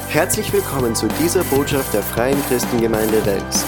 Herzlich willkommen zu dieser Botschaft der Freien Christengemeinde Wels.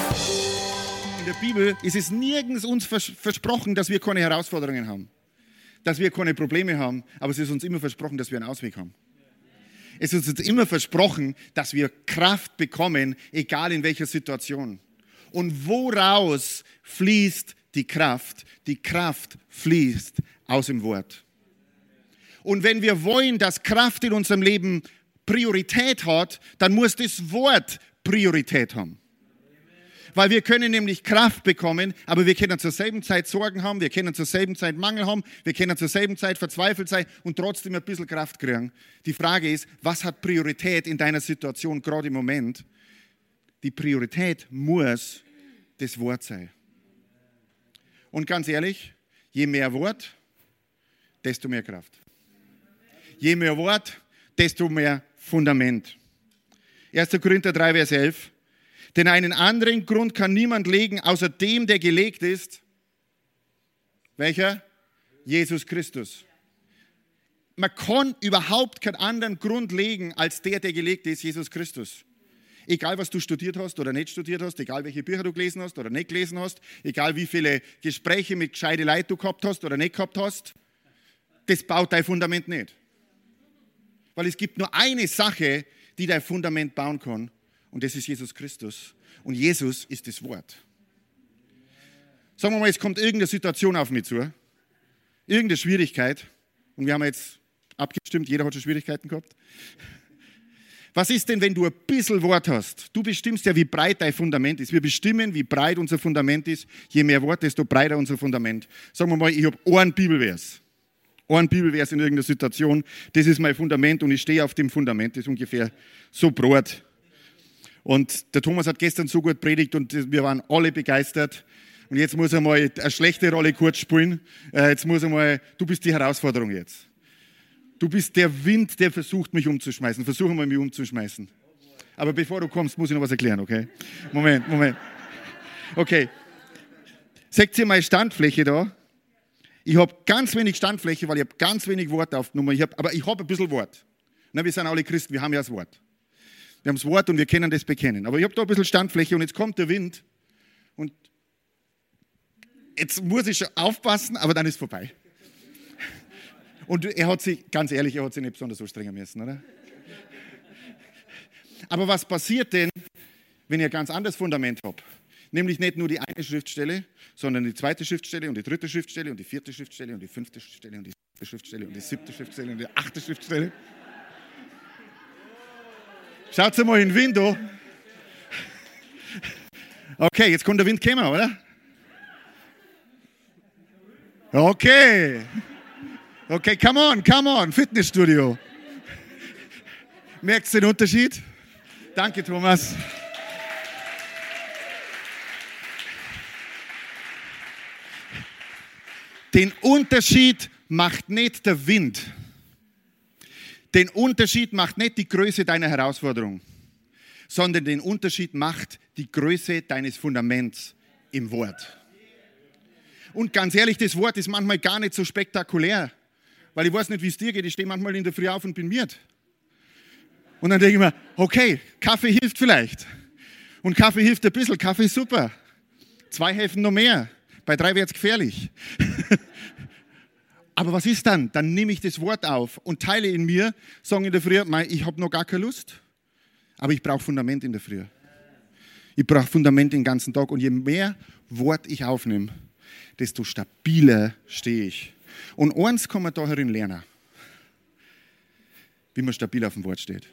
In der Bibel ist es nirgends uns versprochen, dass wir keine Herausforderungen haben, dass wir keine Probleme haben, aber es ist uns immer versprochen, dass wir einen Ausweg haben. Es ist uns immer versprochen, dass wir Kraft bekommen, egal in welcher Situation. Und woraus fließt die Kraft? Die Kraft fließt aus dem Wort. Und wenn wir wollen, dass Kraft in unserem Leben Priorität hat, dann muss das Wort Priorität haben. Weil wir können nämlich Kraft bekommen, aber wir können zur selben Zeit Sorgen haben, wir können zur selben Zeit Mangel haben, wir können zur selben Zeit verzweifelt sein und trotzdem ein bisschen Kraft kriegen. Die Frage ist, was hat Priorität in deiner Situation gerade im Moment? Die Priorität muss das Wort sein. Und ganz ehrlich, je mehr Wort, desto mehr Kraft. Je mehr Wort, desto mehr Fundament. 1. Korinther 3, Vers 11. Denn einen anderen Grund kann niemand legen, außer dem, der gelegt ist. Welcher? Jesus Christus. Man kann überhaupt keinen anderen Grund legen, als der gelegt ist, Jesus Christus. Egal, was du studiert hast oder nicht studiert hast, egal, welche Bücher du gelesen hast oder nicht gelesen hast, egal, wie viele Gespräche mit gescheiten Leuten du gehabt hast oder nicht gehabt hast, das baut dein Fundament nicht. Weil es gibt nur eine Sache, die dein Fundament bauen kann, und das ist Jesus Christus. Und Jesus ist das Wort. Sagen wir mal, es kommt irgendeine Situation auf mich zu, irgendeine Schwierigkeit, und wir haben jetzt abgestimmt, jeder hat schon Schwierigkeiten gehabt. Was ist denn, wenn du ein bisschen Wort hast? Du bestimmst ja, wie breit dein Fundament ist. Wir bestimmen, wie breit unser Fundament ist. Je mehr Wort, desto breiter unser Fundament. Sagen wir mal, ich habe einen Bibelvers. Ein Bibelvers in irgendeiner Situation. Das ist mein Fundament und ich stehe auf dem Fundament. Das ist ungefähr so breit. Und der Thomas hat gestern so gut predigt und wir waren alle begeistert. Und jetzt muss er mal eine schlechte Rolle kurz spielen. Jetzt muss er mal, du bist die Herausforderung jetzt. Du bist der Wind, der versucht, mich umzuschmeißen. Versuch mal, mich umzuschmeißen. Aber bevor du kommst, muss ich noch was erklären, okay? Moment. Okay. Seht ihr meine Standfläche da? Ich habe ganz wenig Standfläche, weil ich habe ganz wenig Wort aufgenommen. Aber ich habe ein bisschen Wort. Na, wir sind alle Christen, wir haben ja das Wort. Wir haben das Wort und wir können das bekennen. Aber ich habe da ein bisschen Standfläche und jetzt kommt der Wind. Und jetzt muss ich schon aufpassen, aber dann ist es vorbei. Und er hat sich nicht besonders so strengen müssen, oder? Aber was passiert denn, wenn ich ein ganz anderes Fundament habe? Nämlich nicht nur die eine Schriftstelle, sondern die zweite Schriftstelle und die dritte Schriftstelle und die vierte Schriftstelle und die fünfte Schriftstelle und die sechste Schriftstelle und die siebte Schriftstelle und die achte Schriftstelle. Schaut mal in den Wind an. Okay, jetzt kommt der Wind kommen, oder? Okay, come on, Fitnessstudio. Merkst du den Unterschied? Danke, Thomas. Den Unterschied macht nicht der Wind. Den Unterschied macht nicht die Größe deiner Herausforderung, sondern den Unterschied macht die Größe deines Fundaments im Wort. Und ganz ehrlich, das Wort ist manchmal gar nicht so spektakulär, weil ich weiß nicht, wie es dir geht. Ich stehe manchmal in der Früh auf und bin miert. Und dann denke ich mir, okay, Kaffee hilft vielleicht. Und Kaffee hilft ein bisschen, Kaffee ist super. 2 helfen noch mehr. Bei 3 wird es gefährlich. Aber was ist dann? Dann nehme ich das Wort auf und teile in mir, sage in der Früh, ich habe noch gar keine Lust, aber ich brauche Fundament in der Früh. Ich brauche Fundament den ganzen Tag und je mehr Wort ich aufnehme, desto stabiler stehe ich. Und eins kann man da herin lernen, wie man stabil auf dem Wort steht.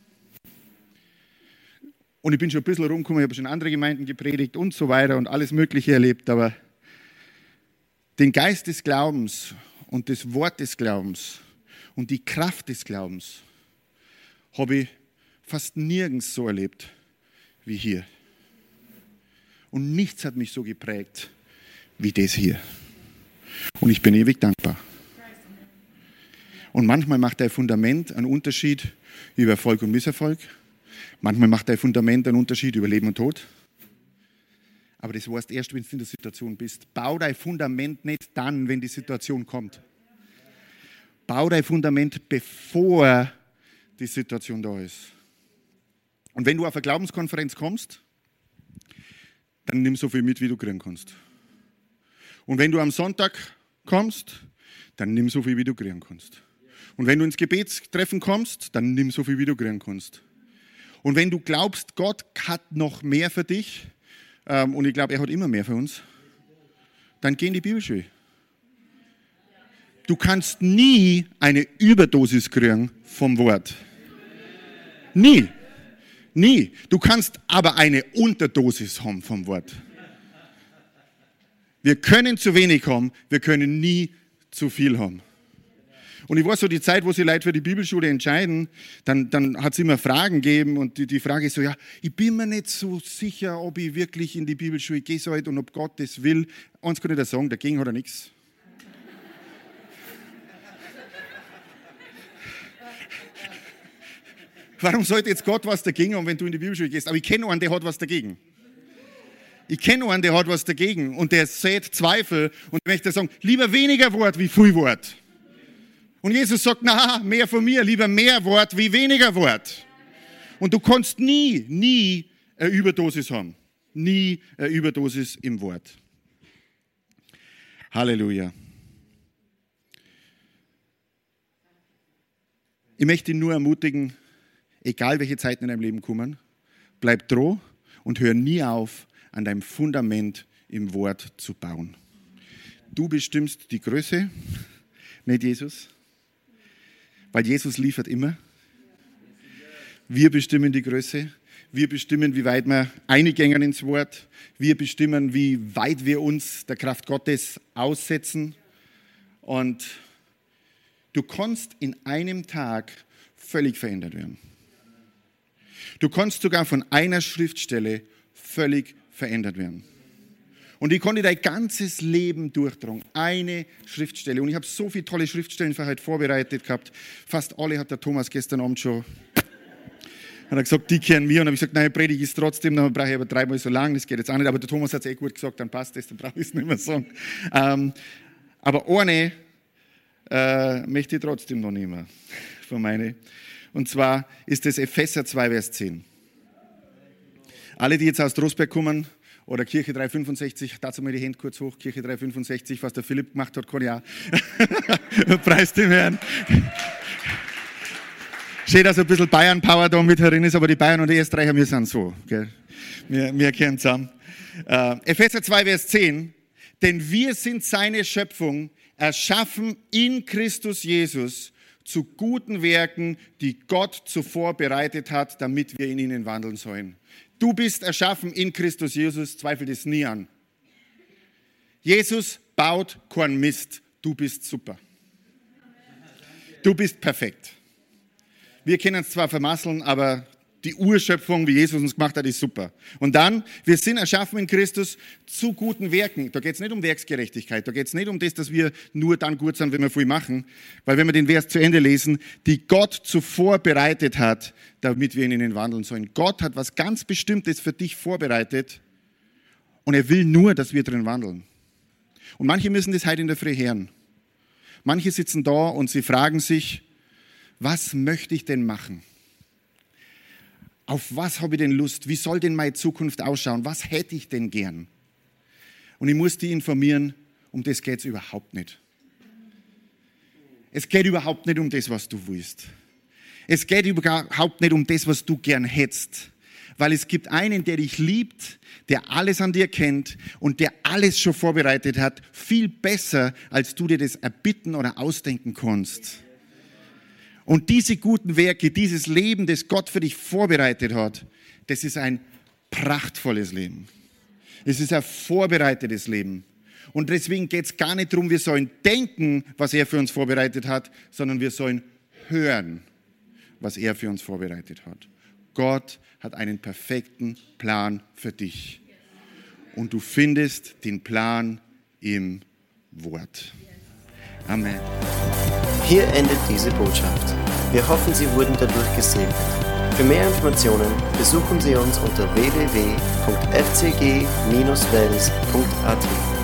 Und ich bin schon ein bisschen rumgekommen, ich habe schon in andere Gemeinden gepredigt und so weiter und alles Mögliche erlebt, aber den Geist des Glaubens und das Wort des Glaubens und die Kraft des Glaubens habe ich fast nirgends so erlebt wie hier. Und nichts hat mich so geprägt wie das hier. Und ich bin ewig dankbar. Und manchmal macht dein Fundament einen Unterschied über Erfolg und Misserfolg. Manchmal macht dein Fundament einen Unterschied über Leben und Tod. Aber das weißt erst, wenn du in der Situation bist. Bau dein Fundament nicht dann, wenn die Situation kommt. Bau dein Fundament, bevor die Situation da ist. Und wenn du auf eine Glaubenskonferenz kommst, dann nimm so viel mit, wie du kriegen kannst. Und wenn du am Sonntag kommst, dann nimm so viel, wie du kriegen kannst. Und wenn du ins Gebetstreffen kommst, dann nimm so viel, wie du kriegen kannst. Und wenn du glaubst, Gott hat noch mehr für dich, und ich glaube, er hat immer mehr für uns, dann geh in die Bibelschule. Du kannst nie eine Überdosis kriegen vom Wort. Nie. Nie. Du kannst aber eine Unterdosis haben vom Wort. Wir können zu wenig haben, wir können nie zu viel haben. Und ich weiß so, die Zeit, wo sich Leute für die Bibelschule entscheiden, dann hat es immer Fragen gegeben und die Frage ist so, ja, ich bin mir nicht so sicher, ob ich wirklich in die Bibelschule gehe und ob Gott das will. Eins kann ich da sagen, dagegen hat er nichts. Warum sollte jetzt Gott was dagegen haben, wenn du in die Bibelschule gehst? Aber ich kenne einen, der hat was dagegen. Ich kenne einen, der hat was dagegen und der sät Zweifel und möchte sagen, lieber weniger Wort wie viel Wort. Und Jesus sagt, na, mehr von mir, lieber mehr Wort wie weniger Wort. Und du kannst nie eine Überdosis haben. Nie eine Überdosis im Wort. Halleluja. Ich möchte dich nur ermutigen, egal welche Zeiten in deinem Leben kommen, bleib dran und hör nie auf, an deinem Fundament im Wort zu bauen. Du bestimmst die Größe, nicht Jesus. Weil Jesus liefert immer. Wir bestimmen die Größe. Wir bestimmen, wie weit wir eingängen ins Wort. Wir bestimmen, wie weit wir uns der Kraft Gottes aussetzen. Und du kannst in einem Tag völlig verändert werden. Du kannst sogar von einer Schriftstelle völlig verändert werden. Und ich konnte dein ganzes Leben durchtragen. Eine Schriftstelle. Und ich habe so viele tolle Schriftstellen für heute vorbereitet gehabt. Fast alle hat der Thomas gestern Abend schon hat er gesagt, die kennen mir. Und habe ich gesagt, nein, predige ist trotzdem, dann brauche ich aber 3-mal so lang, das geht jetzt auch nicht. Aber der Thomas hat es gut gesagt, dann passt das, dann brauche ich es nicht mehr sagen. Aber eine möchte ich trotzdem noch nehmen von meine. Und zwar ist das Epheser 2, Vers 10. Alle, die jetzt aus Trostberg kommen, oder Kirche 365, dazu mal die Hände kurz hoch, Kirche 365, was der Philipp gemacht hat, kann ich auch. Preis dem Herrn. Schön, dass ein bisschen Bayern-Power da mit herin ist, aber die Bayern und die Österreicher, wir sind so. Gell? Wir kehren zusammen. Epheser 2, Vers 10. Denn wir sind seine Schöpfung, erschaffen in Christus Jesus zu guten Werken, die Gott zuvor bereitet hat, damit wir in ihnen wandeln sollen. Du bist erschaffen in Christus Jesus, zweifel das nie an. Jesus baut keinen Mist, du bist super. Du bist perfekt. Wir können es zwar vermasseln, aber die Urschöpfung, wie Jesus uns gemacht hat, ist super. Und dann, wir sind erschaffen in Christus zu guten Werken. Da geht es nicht um Werksgerechtigkeit, da geht es nicht um das, dass wir nur dann gut sind, wenn wir viel machen. Weil wenn wir den Vers zu Ende lesen, die Gott zuvor bereitet hat, damit wir in ihnen wandeln sollen. Gott hat was ganz Bestimmtes für dich vorbereitet und er will nur, dass wir drin wandeln. Und manche müssen das heute in der Früh hören. Manche sitzen da und sie fragen sich, was möchte ich denn machen? Auf was habe ich denn Lust? Wie soll denn meine Zukunft ausschauen? Was hätte ich denn gern? Und ich muss die informieren, um das geht es überhaupt nicht. Es geht überhaupt nicht um das, was du willst. Es geht überhaupt nicht um das, was du gern hättest. Weil es gibt einen, der dich liebt, der alles an dir kennt und der alles schon vorbereitet hat, viel besser, als du dir das erbitten oder ausdenken kannst. Und diese guten Werke, dieses Leben, das Gott für dich vorbereitet hat, das ist ein prachtvolles Leben. Es ist ein vorbereitetes Leben. Und deswegen geht es gar nicht darum, wir sollen denken, was er für uns vorbereitet hat, sondern wir sollen hören, was er für uns vorbereitet hat. Gott hat einen perfekten Plan für dich. Und du findest den Plan im Wort. Amen. Hier endet diese Botschaft. Wir hoffen, Sie wurden dadurch gesegnet. Für mehr Informationen besuchen Sie uns unter www.fcg-wels.at.